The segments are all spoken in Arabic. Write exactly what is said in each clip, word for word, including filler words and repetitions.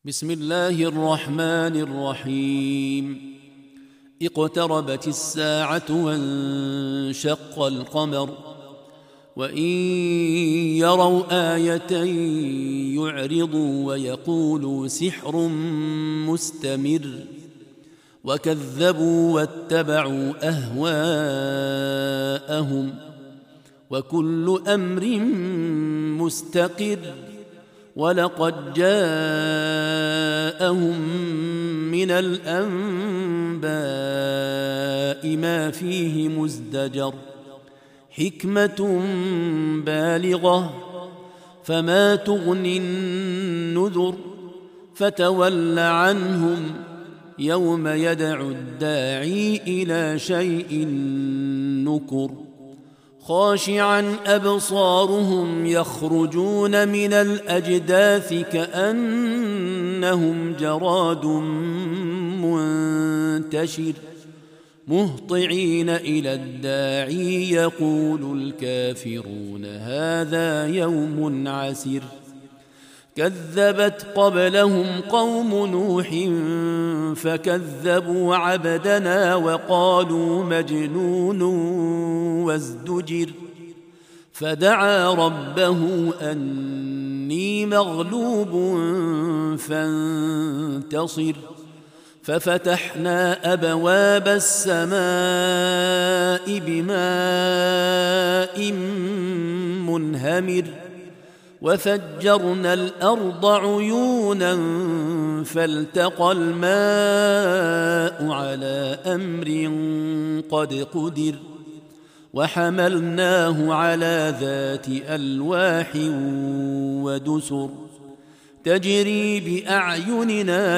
بسم الله الرحمن الرحيم. اقتربت الساعة وانشق القمر وإن يروا آية يعرضوا ويقولوا سحر مستمر وكذبوا واتبعوا أهواءهم وكل أمر مستقر ولقد جاءهم من الأنباء ما فيه مزدجر حكمة بالغة فما تغني النذر فتول عنهم يوم يدعو الداعي إلى شيء نكر خاشعا أبصارهم يخرجون من الأجداث كأنهم جراد منتشر مهطعين إلى الداعي يقول الكافرون هذا يوم عسر كذبت قبلهم قوم نوح فكذبوا عبدنا وقالوا مجنون وازدجر فدعا ربه أني مغلوب فانتصر ففتحنا أبواب السماء بماء منهمر وفجرنا الأرض عيونا فالتقى الماء على أمر قد قدر وحملناه على ذات ألواح ودسر تجري بأعيننا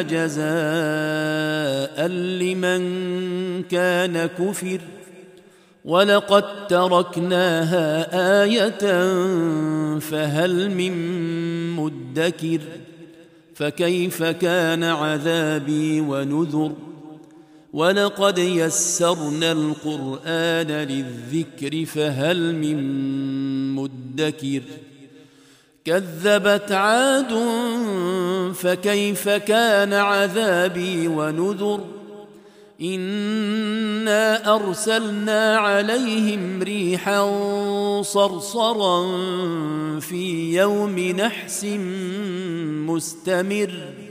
جزاء لمن كان كفر ولقد تركناها آية فهل من مدكر فكيف كان عذابي ونذر ولقد يسرنا القرآن للذكر فهل من مدكر كذبت عاد فكيف كان عذابي ونذر إنا أرسلنا عليهم ريحا صرصرا في يوم نحس مستمر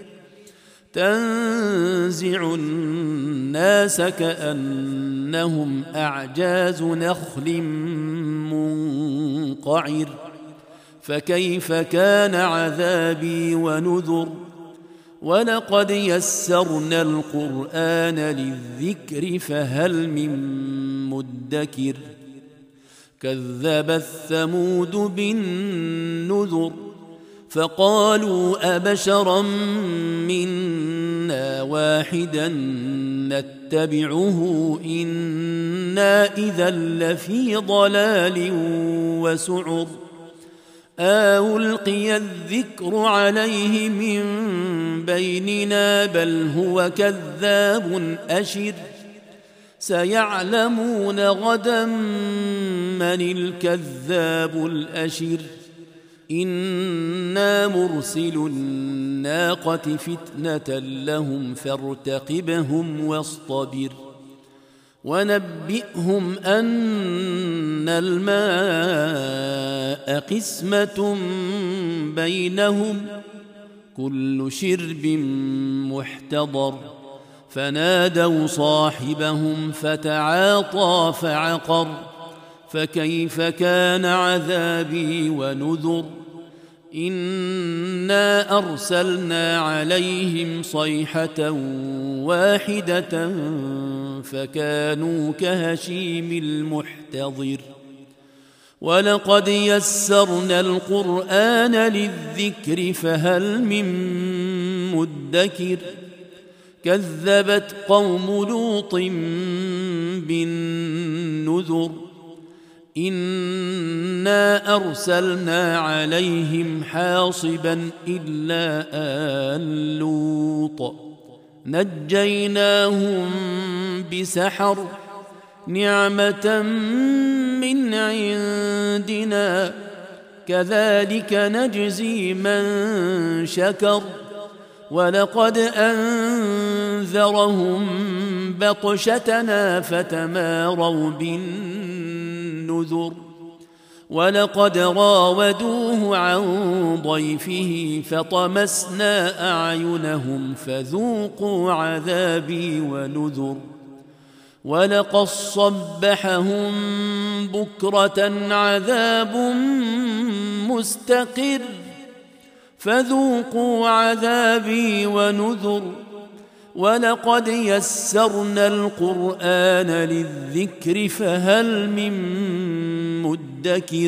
تنزع الناس كأنهم أعجاز نخل منقعر فكيف كان عذابي ونذر ولقد يسرنا القرآن للذكر فهل من مدكر كذبت ثمود بالنذر فقالوا أبشرا منا واحدا نتبعه إنا إذا لفي ضلال وسعر ألقي الذكر عليه من بيننا بل هو كذاب أشر سيعلمون غدا من الكذاب الأشر إنا مرسل الناقة فتنة لهم فارتقبهم واصطبر ونبئهم أن الماء قسمة بينهم كل شرب محتضر فنادوا صاحبهم فتعاطى فعقر فكيف كان عذابي ونذر إنا أرسلنا عليهم صيحة واحدة فكانوا كهشيم المحتضر ولقد يسرنا القرآن للذكر فهل من مدكر كذبت قوم لوط بالنذر إنا أرسلنا عليهم حاصبا إلا آل لوط نجيناهم بسحر نعمة من عندنا كذلك نجزي من شكر ولقد أنذرهم بطشتنا فتماروا بالنذر ولقد راودوه عن ضيفه فطمسنا أعينهم فذوقوا عذابي ونذر ولقد صبحهم بكرة عذاب مستقر فذوقوا عذابي ونذر ولقد يسرنا القرآن للذكر فهل من مدكر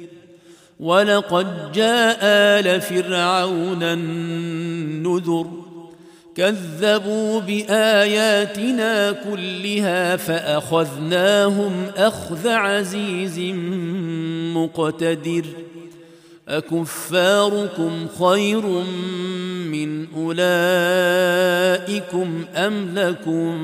ولقد جاء آل فرعون النذر كذبوا بآياتنا كلها فأخذناهم أخذ عزيز مقتدر أكفاركم خير من أولئكم أم لكم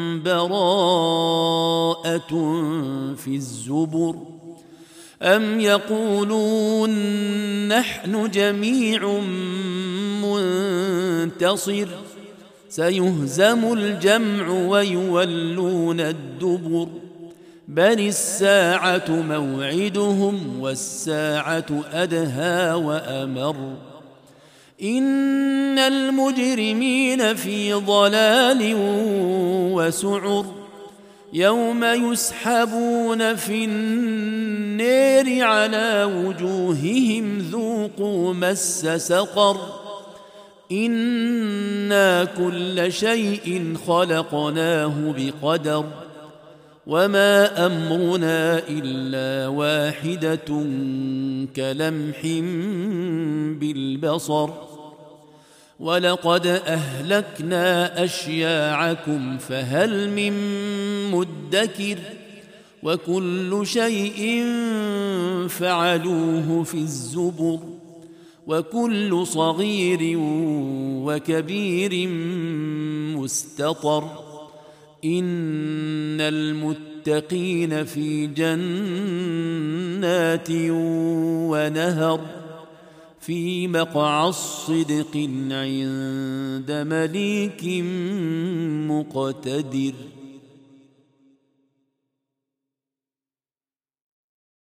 براءة في الزبر أم يقولون نحن جميع منتصر سيهزم الجمع ويولون الدبر بل الساعة موعدهم والساعة أدهى وأمر إن المجرمين في ضلال وسعر يوم يسحبون في النار على وجوههم ذوقوا مس سقر إنا كل شيء خلقناه بقدر وما أمرنا إلا واحدة كلمح بالبصر ولقد أهلكنا أشياعكم فهل من مدكر وكل شيء فعلوه في الزبر وكل صغير وكبير مستطر إن المتقين في جنات ونهر في مقعد صدق عند مليك مقتدر.